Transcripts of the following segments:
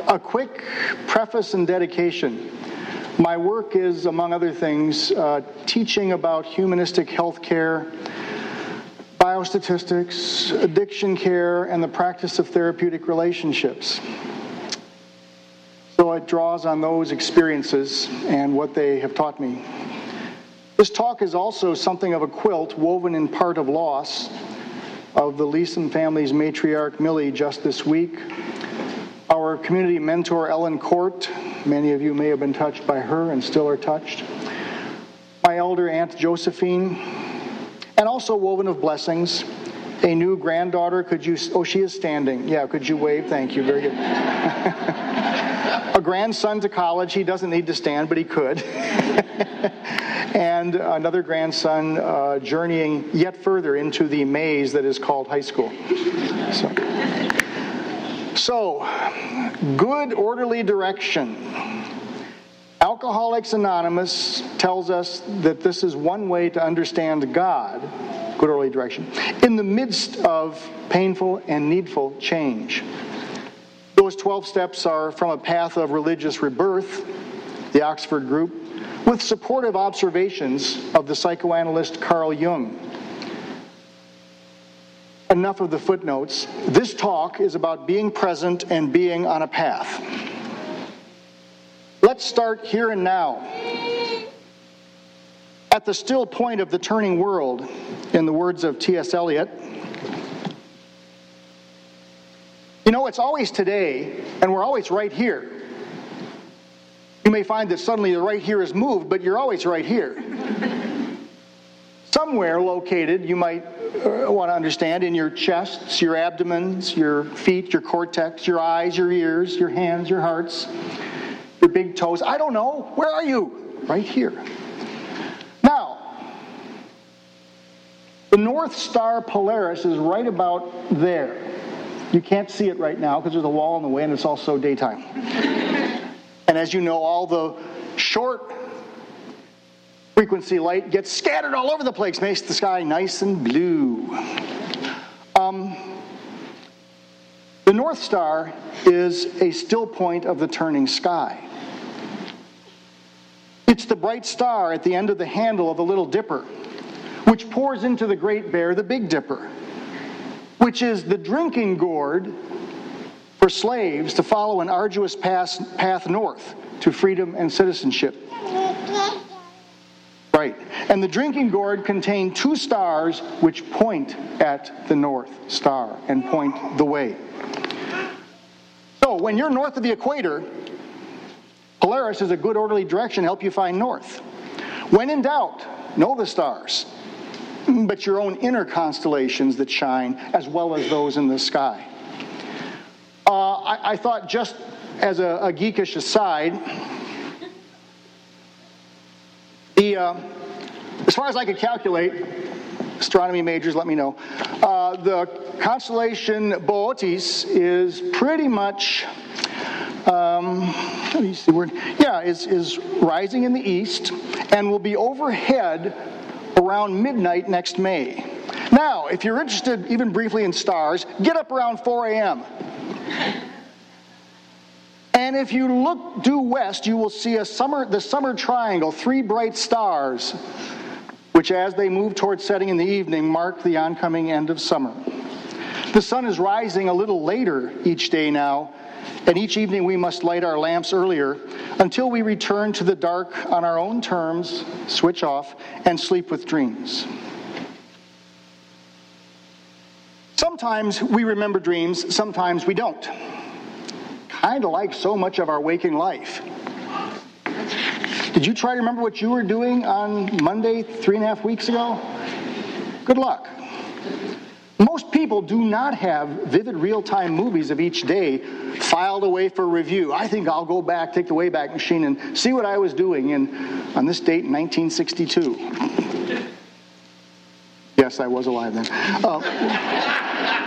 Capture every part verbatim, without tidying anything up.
A quick preface and dedication. My work is, among other things, uh, teaching about humanistic health care, biostatistics, addiction care, and the practice of therapeutic relationships. So it draws on those experiences and what they have taught me. This talk is also something of a quilt woven in part of loss of the Leeson family's matriarch, Millie, just this week. Our community mentor, Ellen Court, many of you may have been touched by her and still are touched. My elder Aunt Josephine, and also woven of blessings, a new granddaughter. Could you, oh, she is standing. Yeah, could you wave? Thank you, very good. A grandson to college. He doesn't need to stand, but he could. And another grandson uh, journeying yet further into the maze that is called high school. So, so good orderly direction. Alcoholics Anonymous tells us that this is one way to understand God, good orderly direction, in the midst of painful and needful change. Those twelve steps are from a path of religious rebirth, the Oxford Group, with supportive observations of the psychoanalyst Carl Jung. Enough of the footnotes. This talk is about being present and being on a path. Let's start here and now. At the still point of the turning world, in the words of T S Eliot, you know, it's always today, and we're always right here. You may find that suddenly the right here is moved, but you're always right here. Somewhere located, you might uh, want to understand, in your chests, your abdomens, your feet, your cortex, your eyes, your ears, your hands, your hearts, your big toes. I don't know. Where are you? Right here. Now, the North Star Polaris is right about there. You can't see it right now because there's a wall in the way and it's also daytime. And as you know, all the short frequency light gets scattered all over the place, makes the sky nice and blue. Um, the North Star is a still point of the turning sky. It's the bright star at the end of the handle of the Little Dipper, which pours into the Great Bear, the Big Dipper, which is the drinking gourd for slaves to follow an arduous path, path north to freedom and citizenship. Right. And the drinking gourd contained two stars which point at the North Star and point the way. So when you're north of the equator, Polaris is a good orderly direction to help you find north. When in doubt, know the stars, but your own inner constellations that shine as well as those in the sky. Uh, I, I thought, just as a, a geekish aside, the uh, as far as I could calculate, astronomy majors, let me know, uh, the constellation Boötis is pretty much, um, let me see the word, yeah, is, is rising in the east and will be overhead around midnight next May. Now, if you're interested even briefly in stars, get up around four a.m. And if you look due west, you will see a summer, the summer triangle, three bright stars, which as they move towards setting in the evening, mark the oncoming end of summer. The sun is rising a little later each day now, and each evening we must light our lamps earlier until we return to the dark on our own terms, switch off, and sleep with dreams. Sometimes we remember dreams, sometimes we don't. Kind of like so much of our waking life. Did you try to remember what you were doing on Monday three and a half weeks ago? Good luck. Most people do not have vivid real-time movies of each day filed away for review. I think I'll go back, take the Wayback Machine, and see what I was doing in on this date in nineteen sixty-two. Yes, I was alive then. Uh,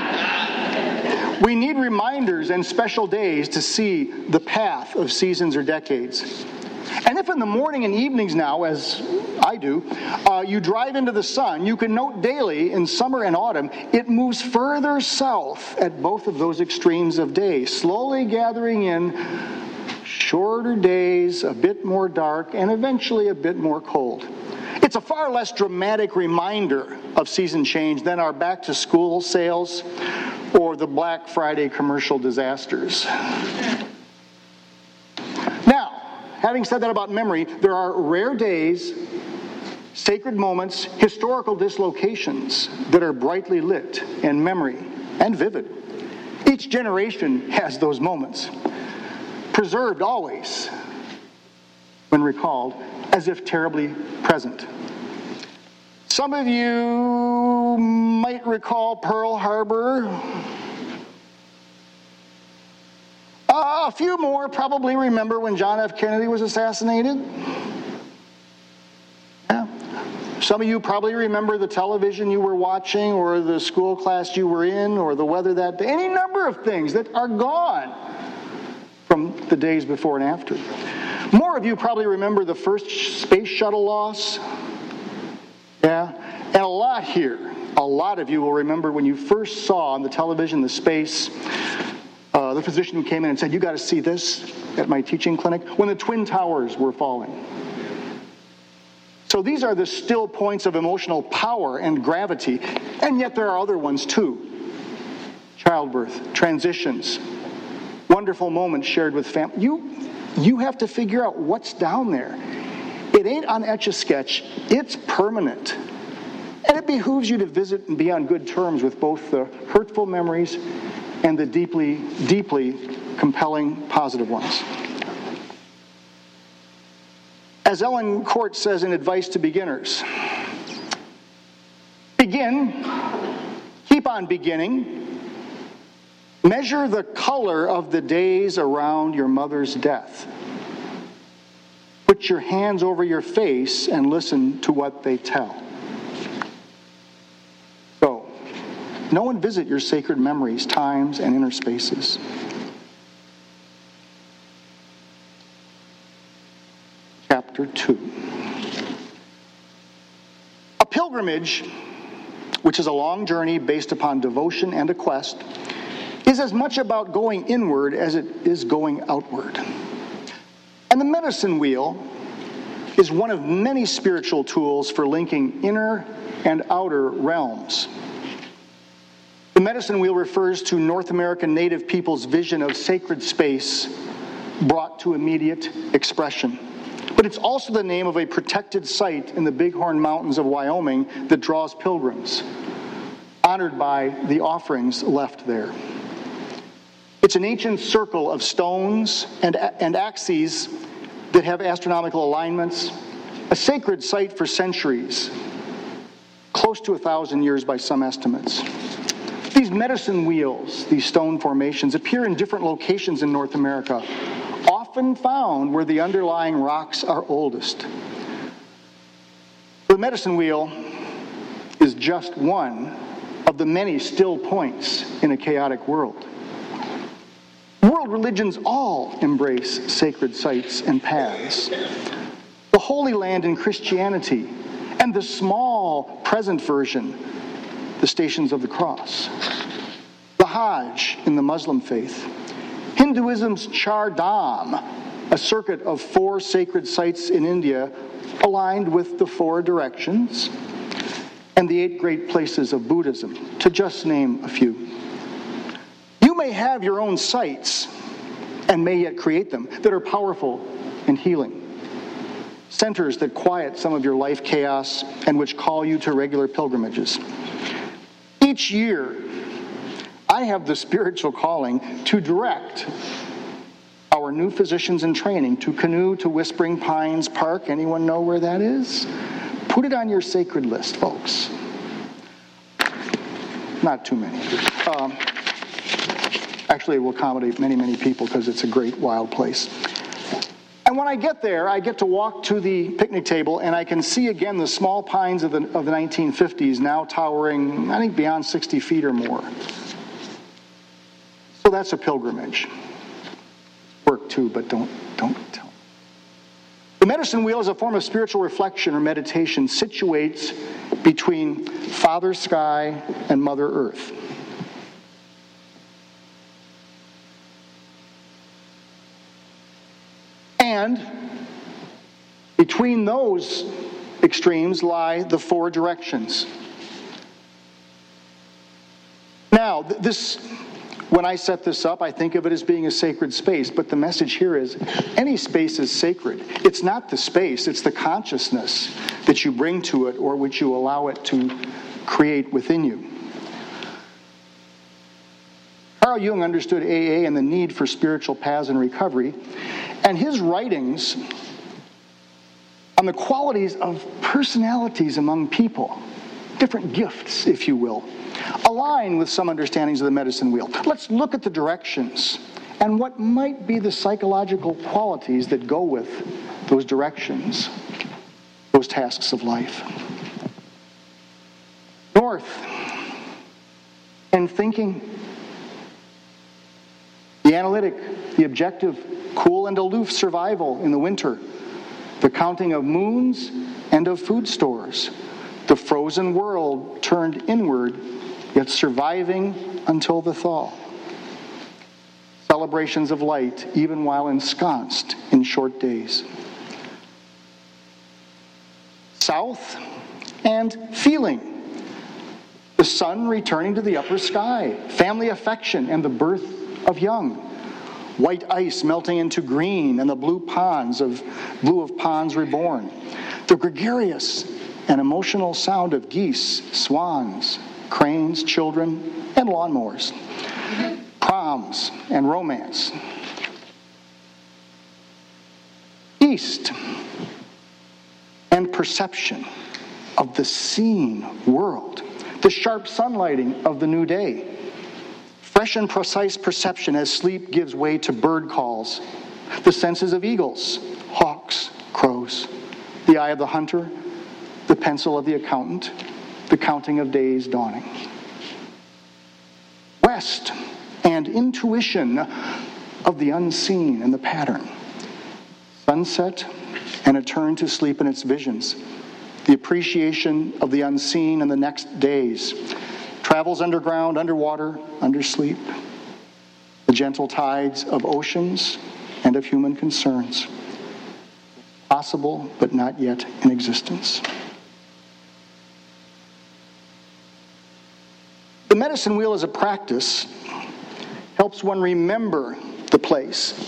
we need reminders and special days to see the path of seasons or decades. And if in the morning and evenings now, as I do, uh, you drive into the sun, you can note daily in summer and autumn, it moves further south at both of those extremes of day, slowly gathering in shorter days, a bit more dark, and eventually a bit more cold. It's a far less dramatic reminder of season change than our back-to-school sales or the Black Friday commercial disasters. Now, having said that about memory, there are rare days, sacred moments, historical dislocations that are brightly lit in memory and vivid. Each generation has those moments, preserved always, when recalled, as if terribly present. Some of you might recall Pearl Harbor. Uh, a few more probably remember when John F. Kennedy was assassinated. Yeah. Some of you probably remember the television you were watching, or the school class you were in, or the weather that day. Any number of things that are gone from the days before and after. More of you probably remember the first space shuttle loss. Yeah, and a lot here, a lot of you will remember when you first saw on the television the space, uh, the physician who came in and said, "You got to see this," at my teaching clinic, when the Twin Towers were falling. So these are the still points of emotional power and gravity, and yet there are other ones too. Childbirth, transitions, wonderful moments shared with family. You, you have to figure out what's down there. It ain't on Etch-a-Sketch, it's permanent. And it behooves you to visit and be on good terms with both the hurtful memories and the deeply, deeply compelling positive ones. As Ellen Court says in Advice to Beginners, begin, keep on beginning, measure the color of the days around your mother's death. Put your hands over your face and listen to what they tell. So, know and visit your sacred memories, times, and inner spaces. Chapter two. A pilgrimage, which is a long journey based upon devotion and a quest, is as much about going inward as it is going outward. And the medicine wheel is one of many spiritual tools for linking inner and outer realms. The medicine wheel refers to North American Native people's vision of sacred space brought to immediate expression. But it's also the name of a protected site in the Bighorn Mountains of Wyoming that draws pilgrims, honored by the offerings left there. It's an ancient circle of stones and, and axes that have astronomical alignments, a sacred site for centuries, close to a thousand years by some estimates. These medicine wheels, these stone formations, appear in different locations in North America, often found where the underlying rocks are oldest. The medicine wheel is just one of the many still points in a chaotic world. World religions all embrace sacred sites and paths. The Holy Land in Christianity, and the small present version, the Stations of the Cross. The Hajj in the Muslim faith. Hinduism's Char Dham, a circuit of four sacred sites in India aligned with the four directions. And the eight great places of Buddhism, to just name a few. You may have your own sites, and may yet create them, that are powerful and healing. Centers that quiet some of your life chaos and which call you to regular pilgrimages. Each year, I have the spiritual calling to direct our new physicians in training to Canoe to Whispering Pines Park. Anyone know where that is? Put it on your sacred list, folks. Not too many. Um, Actually, it will accommodate many, many people because it's a great wild place. And when I get there, I get to walk to the picnic table and I can see again the small pines of the, of the nineteen fifties now towering, I think, beyond sixty feet or more. So that's a pilgrimage. Work too, but don't, don't tell. The medicine wheel is a form of spiritual reflection or meditation situates between Father Sky and Mother Earth. And between those extremes lie the four directions. Now, this, when I set this up, I think of it as being a sacred space, but the message here is any space is sacred. It's not the space, it's the consciousness that you bring to it or which you allow it to create within you. Carl Jung understood A A and the need for spiritual paths and recovery, and his writings on the qualities of personalities among people, different gifts, if you will, align with some understandings of the medicine wheel. Let's look at the directions and what might be the psychological qualities that go with those directions, those tasks of life. North, and thinking. The analytic, the objective, cool and aloof survival in the winter. The counting of moons and of food stores. The frozen world turned inward, yet surviving until the thaw. Celebrations of light, even while ensconced in short days. South, and feeling. The sun returning to the upper sky. Family affection and the birth of young. White ice melting into green and the blue ponds of blue of ponds reborn. The gregarious and emotional sound of geese, swans, cranes, children, and lawnmowers. Proms and romance. East, and perception of the seen world. The sharp sunlighting of the new day. Fresh and precise perception as sleep gives way to bird calls. The senses of eagles, hawks, crows. The eye of the hunter, the pencil of the accountant, the counting of days dawning. West, and intuition of the unseen and the pattern. Sunset, and a turn to sleep in its visions. The appreciation of the unseen in the next days. Travels underground, underwater, undersleep. The gentle tides of oceans and of human concerns. Possible, but not yet in existence. The medicine wheel as a practice helps one remember the place.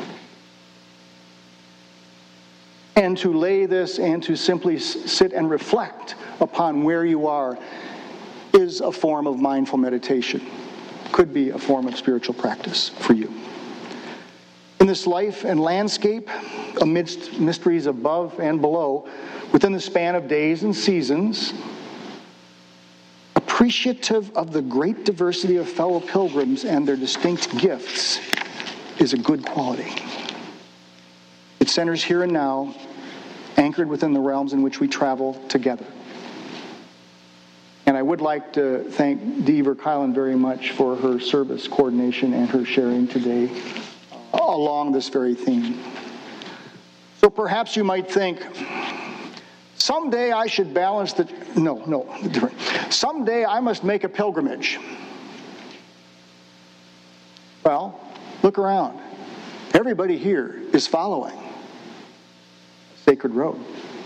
And to lay this and to simply sit and reflect upon where you are is a form of mindful meditation. Could be a form of spiritual practice for you. In this life and landscape, amidst mysteries above and below, within the span of days and seasons, appreciative of the great diversity of fellow pilgrims and their distinct gifts is a good quality. It centers here and now, anchored within the realms in which we travel together. And I would like to thank Dee Verkuylen very much for her service coordination and her sharing today uh, along this very theme. So perhaps you might think, someday I should balance the... No, no, different. Someday I must make a pilgrimage. Well, look around. Everybody here is following a sacred road.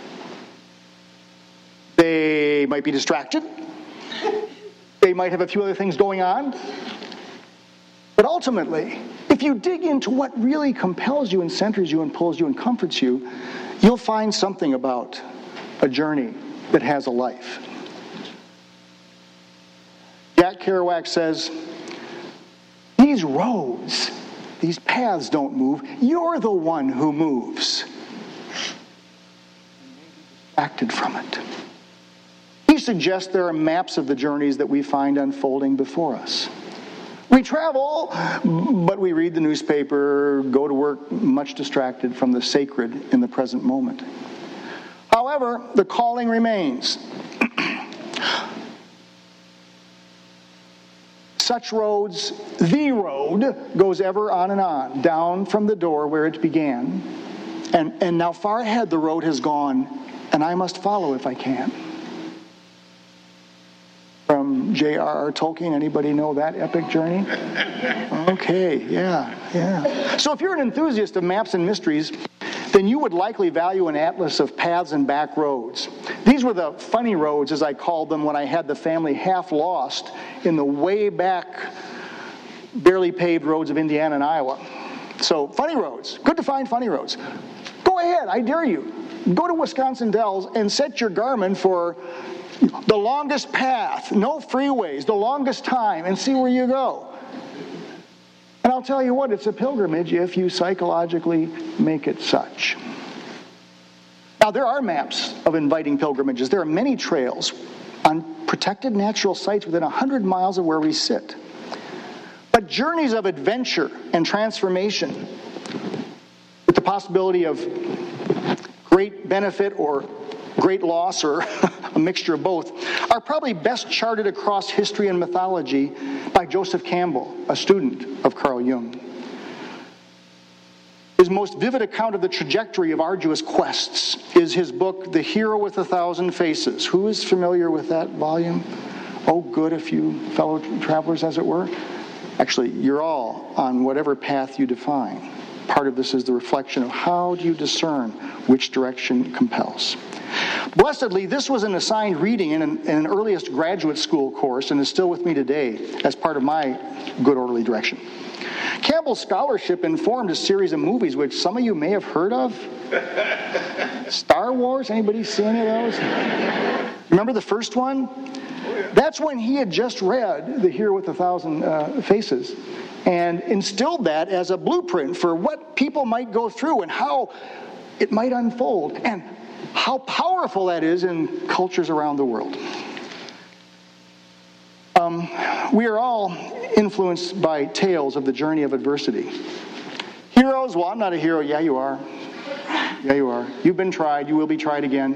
They might be distracted. They might have a few other things going on. But ultimately, if you dig into what really compels you and centers you and pulls you and comforts you, you'll find something about a journey that has a life. Jack Kerouac says, these roads, these paths don't move. You're the one who moves. Distracted from it. He suggests there are maps of the journeys that we find unfolding before us. We travel, but we read the newspaper, go to work much distracted from the sacred in the present moment. However, the calling remains. Such roads, the road, goes ever on and on, down from the door where it began, And, and now far ahead the road has gone, and I must follow if I can. From J R R Tolkien, anybody know that epic journey? Okay, yeah, yeah. So if you're an enthusiast of maps and mysteries, then you would likely value an atlas of paths and back roads. These were the funny roads, as I called them, when I had the family half lost in the way back, barely paved roads of Indiana and Iowa. So, funny roads. Good to find funny roads. Go ahead, I dare you. Go to Wisconsin Dells and set your Garmin for the longest path, no freeways, the longest time, and see where you go. And I'll tell you what, it's a pilgrimage if you psychologically make it such. Now, there are maps of inviting pilgrimages. There are many trails on protected natural sites within one hundred miles of where we sit. But journeys of adventure and transformation, with the possibility of great benefit or great loss, or a mixture of both, are probably best charted across history and mythology by Joseph Campbell, a student of Carl Jung. His most vivid account of the trajectory of arduous quests is his book, The Hero with a Thousand Faces. Who is familiar with that volume? Oh, good, a few fellow travelers, as it were. Actually, you're all on whatever path you define. Part of this is the reflection of how do you discern which direction compels. Blessedly, this was an assigned reading in an, in an earliest graduate school course and is still with me today as part of my good orderly direction. Campbell's scholarship informed a series of movies which some of you may have heard of. Star Wars, anybody see any of those? Remember the first one? That's when he had just read The Hero with a Thousand uh, Faces and instilled that as a blueprint for what people might go through and how it might unfold, and how powerful that is in cultures around the world. Um, we are all influenced by tales of the journey of adversity. Heroes, well, I'm not a hero. Yeah, you are. Yeah, you are. You've been tried. You will be tried again.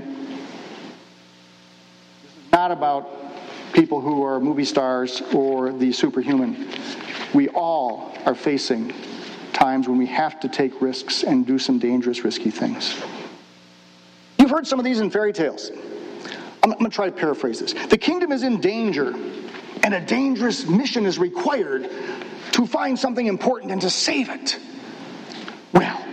This is not about people who are movie stars or the superhuman. We all are facing times when we have to take risks and do some dangerous, risky things. You've heard some of these in fairy tales. I'm, I'm going to try to paraphrase this. The kingdom is in danger, and a dangerous mission is required to find something important and to save it. Well,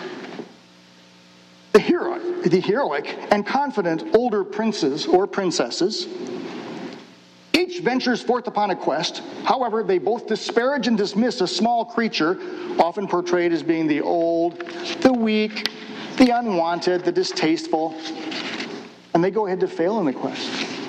the hero, the heroic and confident older princes or princesses each ventures forth upon a quest. However, they both disparage and dismiss a small creature, often portrayed as being the old, the weak, the unwanted, the distasteful, and they go ahead to fail in the quest.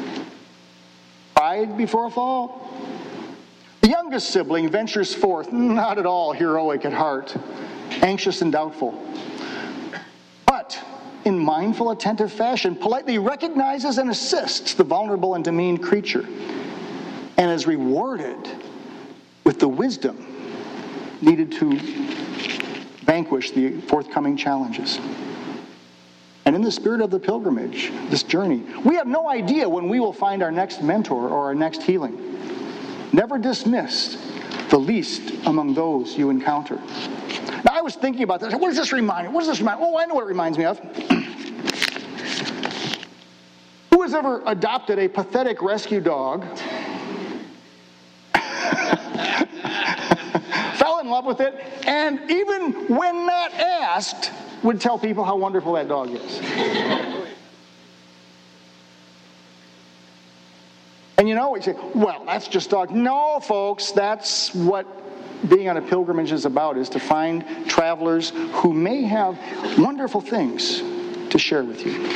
Pride before a fall. The youngest sibling ventures forth, not at all heroic at heart, anxious and doubtful, but in mindful, attentive fashion, politely recognizes and assists the vulnerable and demeaned creature, and is rewarded with the wisdom needed to vanquish the forthcoming challenges. And in the spirit of the pilgrimage, this journey, we have no idea when we will find our next mentor or our next healing. Never dismiss the least among those you encounter. Now, I was thinking about this. What does this remind me? What does this remind me? Oh, I know what it reminds me of. Who has ever adopted a pathetic rescue dog, fell in love with it, and even when not asked, would tell people how wonderful that dog is? And you know, we say, well, that's just dog. No, folks, that's what being on a pilgrimage is about, is to find travelers who may have wonderful things to share with you.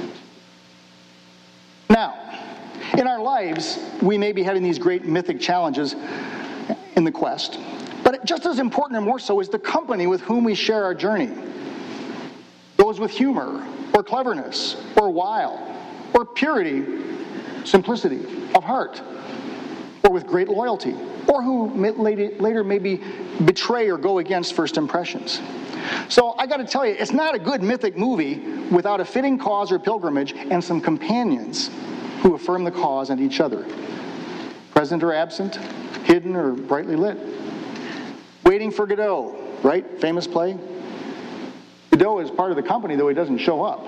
Now, in our lives, we may be having these great mythic challenges in the quest, but just as important and more so is the company with whom we share our journey. Those with humor, or cleverness, or wile, or purity, simplicity of heart, or with great loyalty, or who later maybe betray or go against first impressions. So I got to tell you, it's not a good mythic movie without a fitting cause or pilgrimage and some companions who affirm the cause and each other. Present or absent, hidden or brightly lit. Waiting for Godot, right? Famous play. Godot is part of the company, though he doesn't show up.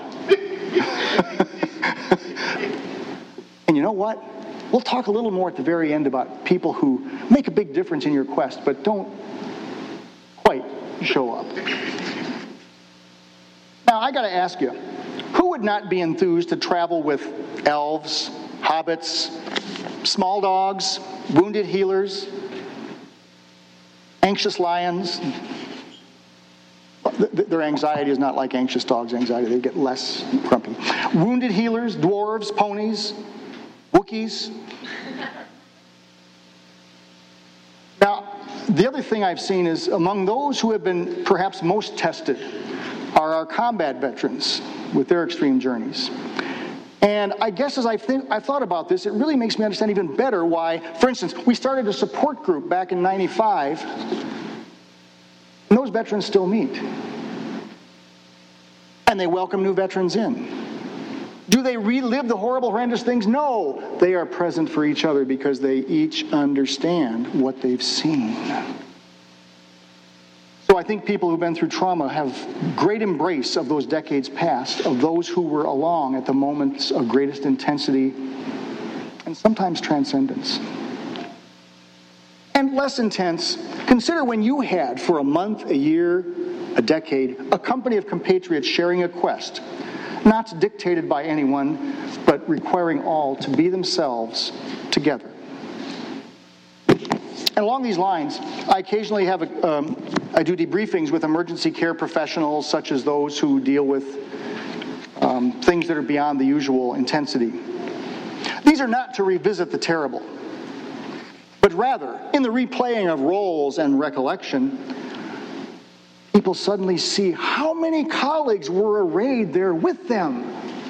And you know what? We'll talk a little more at the very end about people who make a big difference in your quest, but don't quite show up. Now, I got to ask you, who would not be enthused to travel with elves, hobbits, small dogs, wounded healers, anxious lions? Their anxiety is not like anxious dogs' anxiety. They get less grumpy. Wounded healers, dwarves, ponies, Wookiees. Now, the other thing I've seen is among those who have been perhaps most tested are our combat veterans with their extreme journeys. And I guess as I've, think, I've thought about this, it really makes me understand even better why, for instance, we started a support group back in ninety-five, and those veterans still meet. And they welcome new veterans in. Do they relive the horrible, horrendous things? No. They are present for each other because they each understand what they've seen. So I think people who've been through trauma have great embrace of those decades past, of those who were along at the moments of greatest intensity and sometimes transcendence. And less intense, consider when you had, for a month, a year, a decade, a company of compatriots sharing a quest, not dictated by anyone, but requiring all to be themselves together. And along these lines, I occasionally have a, um, I do debriefings with emergency care professionals, such as those who deal with um, things that are beyond the usual intensity. These are not to revisit the terrible, but rather, in the replaying of roles and recollection, people suddenly see how many colleagues were arrayed there with them.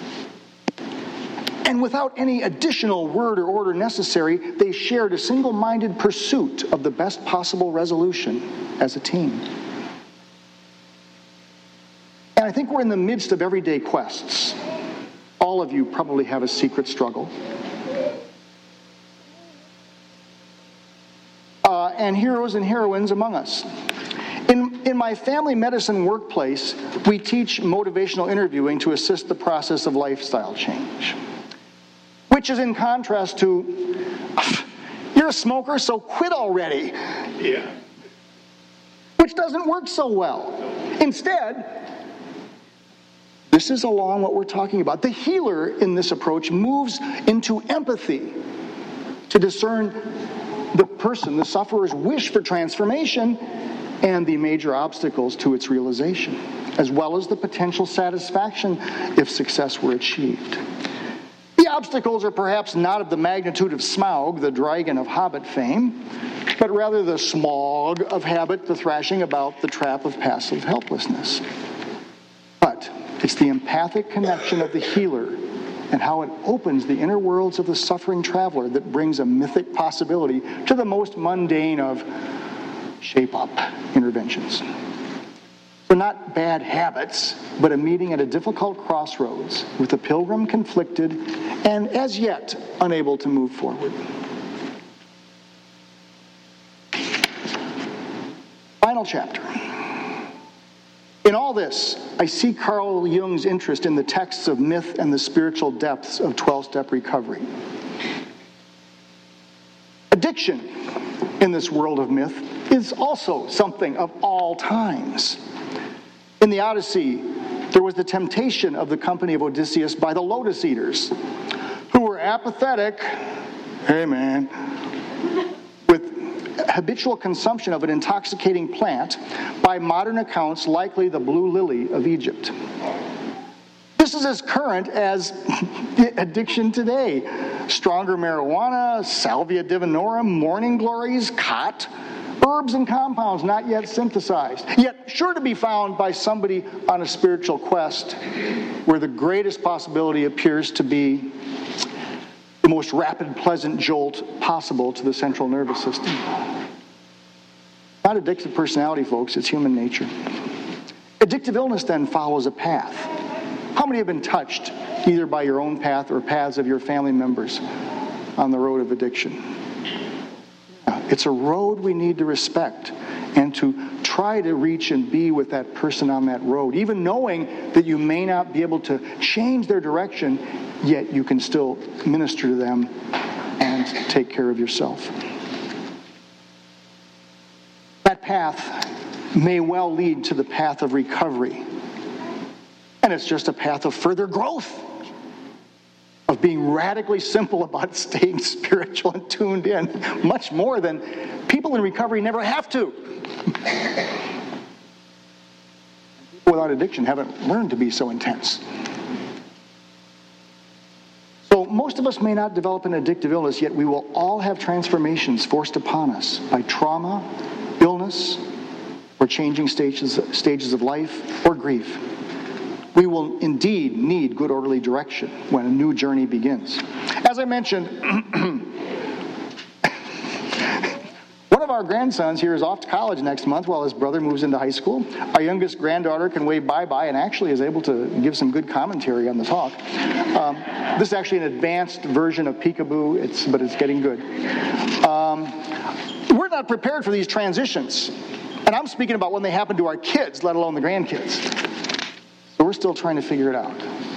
And without any additional word or order necessary, they shared a single-minded pursuit of the best possible resolution as a team. And I think we're in the midst of everyday quests. All of you probably have a secret struggle. Uh, and heroes and heroines among us. In, in my family medicine workplace, we teach motivational interviewing to assist the process of lifestyle change, which is in contrast to, you're a smoker, so quit already. Yeah. Which doesn't work so well. Instead, this is along what we're talking about. The healer in this approach moves into empathy to discern the person, the sufferer's wish for transformation, and the major obstacles to its realization, as well as the potential satisfaction if success were achieved. The obstacles are perhaps not of the magnitude of Smaug, the dragon of Hobbit fame, but rather the smog of habit, the thrashing about, the trap of passive helplessness. But it's the empathic connection of the healer and how it opens the inner worlds of the suffering traveler that brings a mythic possibility to the most mundane of shape-up interventions. So not bad habits, but a meeting at a difficult crossroads with a pilgrim conflicted and as yet unable to move forward. Final chapter. In all this, I see Carl Jung's interest in the texts of myth and the spiritual depths of twelve-step recovery. Addiction in this world of myth is also something of all times. In the Odyssey, there was the temptation of the company of Odysseus by the Lotus Eaters, who were apathetic, hey man, with habitual consumption of an intoxicating plant, by modern accounts likely the blue lily of Egypt. This is as current as addiction today. Stronger marijuana, salvia divinorum, morning glories, khat, herbs and compounds not yet synthesized, yet sure to be found by somebody on a spiritual quest where the greatest possibility appears to be the most rapid, pleasant jolt possible to the central nervous system. Not addictive personality, folks, it's human nature. Addictive illness then follows a path. How many have been touched either by your own path or paths of your family members on the road of addiction? It's a road we need to respect and to trust try to reach and be with that person on that road, even knowing that you may not be able to change their direction, yet you can still minister to them and take care of yourself. That path may well lead to the path of recovery. And it's just a path of further growth, of being radically simple about staying spiritual and tuned in, much more than people in recovery never have to. People without addiction haven't learned to be so intense. So most of us may not develop an addictive illness, yet we will all have transformations forced upon us by trauma, illness, or changing stages, stages of life, or grief. We will indeed need good orderly direction when a new journey begins. As I mentioned, one of our grandsons here is off to college next month while his brother moves into high school. Our youngest granddaughter can wave bye-bye and actually is able to give some good commentary on the talk. Um, this is actually an advanced version of Peekaboo, it's, but it's getting good. Um, we're not prepared for these transitions. And I'm speaking about when they happen to our kids, let alone the grandkids. So we're still trying to figure it out.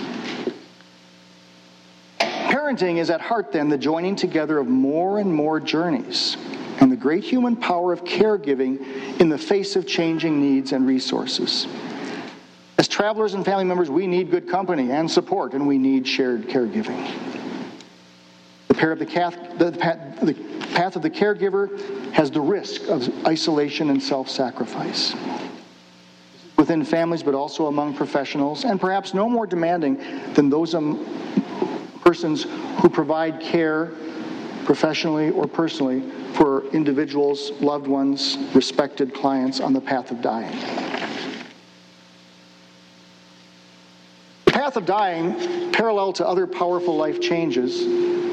Parenting is at heart, then, the joining together of more and more journeys and the great human power of caregiving in the face of changing needs and resources. As travelers and family members, we need good company and support, and we need shared caregiving. The path of the, cath, the, the path of the caregiver has the risk of isolation and self-sacrifice within families, but also among professionals, and perhaps no more demanding than those um, persons who provide care professionally or personally for individuals, loved ones, respected clients on the path of dying. The path of dying, parallel to other powerful life changes,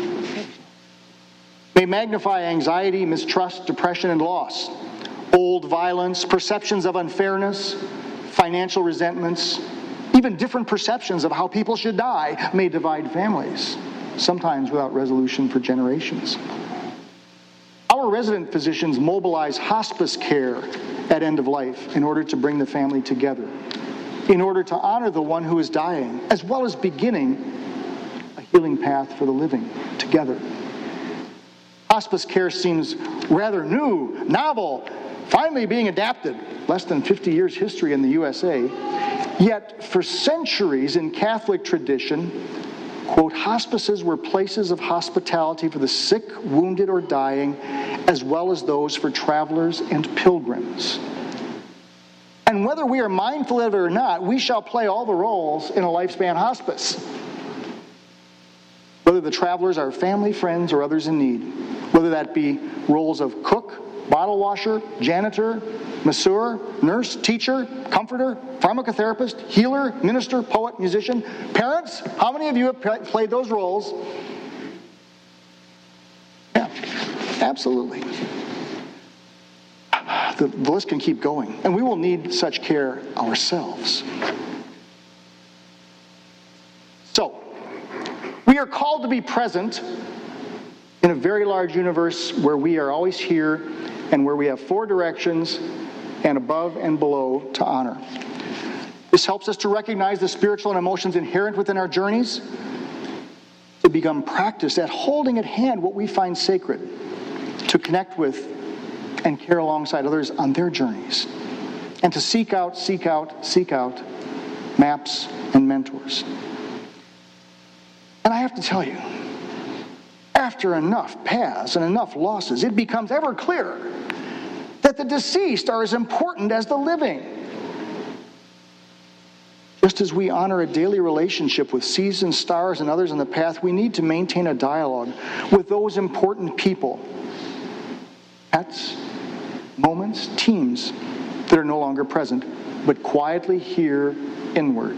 may magnify anxiety, mistrust, depression, and loss, old violence, perceptions of unfairness, financial resentments, even different perceptions of how people should die may divide families, sometimes without resolution for generations. Our resident physicians mobilize hospice care at end of life in order to bring the family together, in order to honor the one who is dying, as well as beginning a healing path for the living together. Hospice care seems rather new, novel, finally being adapted. Less than fifty years history in the U S A. Yet for centuries in Catholic tradition, quote, hospices were places of hospitality for the sick, wounded, or dying, as well as those for travelers and pilgrims. And whether we are mindful of it or not, we shall play all the roles in a lifespan hospice. Whether the travelers are family, friends, or others in need. Whether that be roles of cook, bottle washer, janitor, masseur, nurse, teacher, comforter, pharmacotherapist, healer, minister, poet, musician. Parents, how many of you have played those roles? Yeah, absolutely. The, the list can keep going. And we will need such care ourselves. So, we are called to be present in a very large universe where we are always here and where we have four directions and above and below to honor. This helps us to recognize the spiritual and emotions inherent within our journeys, to become practiced at holding at hand what we find sacred, to connect with and care alongside others on their journeys, and to seek out, seek out, seek out maps and mentors. And I have to tell you, after enough paths and enough losses, it becomes ever clearer that the deceased are as important as the living. Just as we honor a daily relationship with seasons, stars, and others on the path, we need to maintain a dialogue with those important people, pets, moments, teams that are no longer present, but quietly hear inward.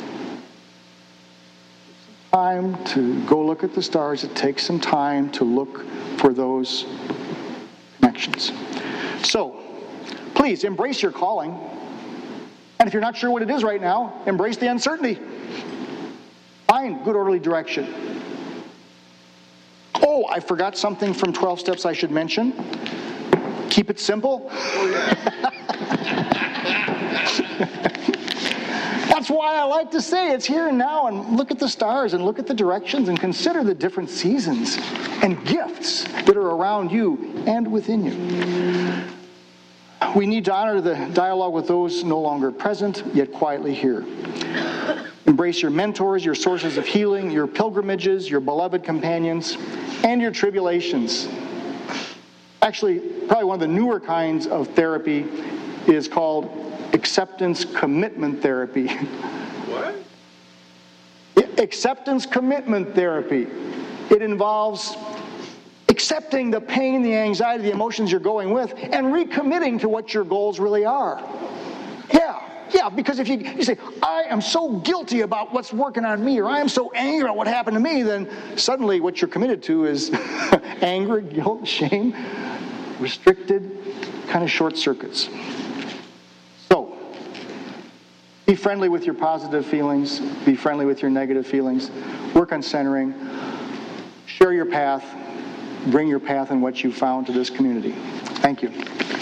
Time to go look at the stars. It takes some time to look for those connections. So, please embrace your calling. And if you're not sure what it is right now, embrace the uncertainty. Find good orderly direction. Oh, I forgot something from twelve Steps I should mention. Keep it simple. Oh, yeah. That's why I like to say it's here and now, and look at the stars and look at the directions and consider the different seasons and gifts that are around you and within you. We need to honor the dialogue with those no longer present, yet quietly here. Embrace your mentors, your sources of healing, your pilgrimages, your beloved companions, and your tribulations. Actually, probably one of the newer kinds of therapy is called acceptance commitment therapy. What? Acceptance commitment therapy. It involves accepting the pain, the anxiety, the emotions you're going with, and recommitting to what your goals really are. Yeah, yeah, because if you, you say, I am so guilty about what's working on me, or I am so angry about what happened to me, then suddenly what you're committed to is anger, guilt, shame, restricted, kind of short circuits. So, be friendly with your positive feelings, be friendly with your negative feelings, work on centering, share your path, bring your path and what you found to this community. Thank you.